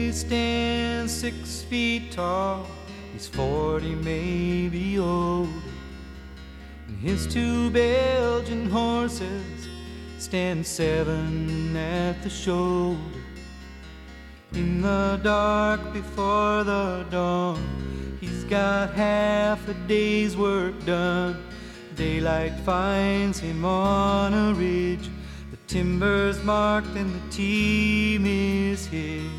Louis stands 6 feet tall. He's 40, maybe old. And his 2 Belgian horses stand 7 at the shoulder. In the dark before the dawn, he's got half a day's work done. Daylight finds him on a ridge. The timber's marked and the team is hitched.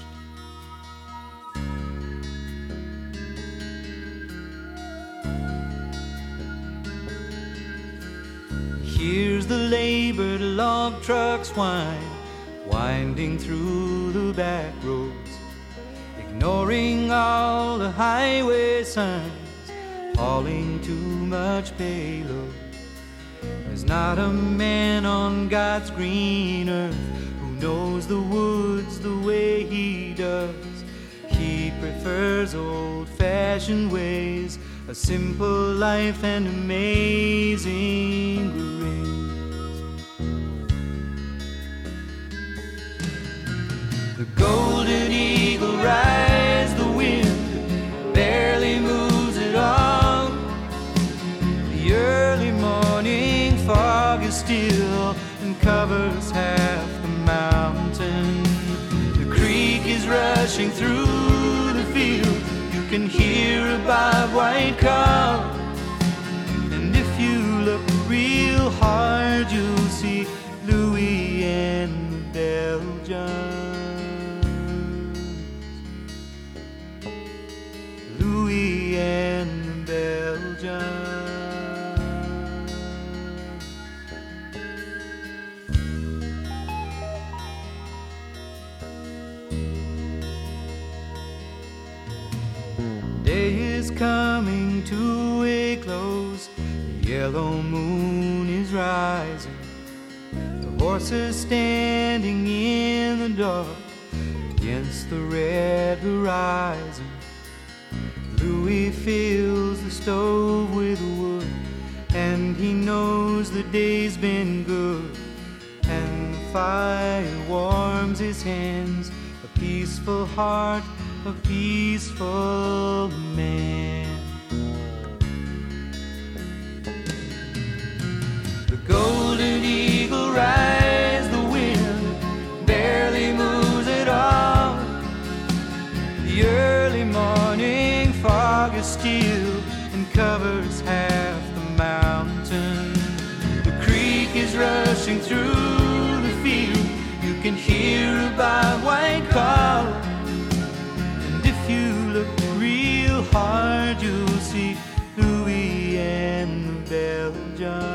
Here's the labored log trucks whine, winding through the back roads, ignoring all the highway signs, hauling too much payload. There's not a man on God's green earth who knows the woods the way he does. He prefers old-fashioned ways, a simple life and amazing grace. The golden eagle rides the wind, barely moves at all. The early morning fog is still and covers half the mountain. The creek is rushing through the field. You can hear a bobwhite call. And if you look real hard, you'll see Louis and the Belgians. Louis and the Belgians. Day is coming to a close. The yellow moon is rising. The horses standing in the dark against the red horizon. Louis fills the stove with wood, and he knows the day's been good. And the fire warms his hands, a peaceful heart, a peaceful man. The golden eagle rides the wind, barely moves at all. The early morning fog is still and covers half the mountain. The creek is rushing through the field. You can hear a bobwhite call. If you look real hard, you'll see Louis and the Belgians.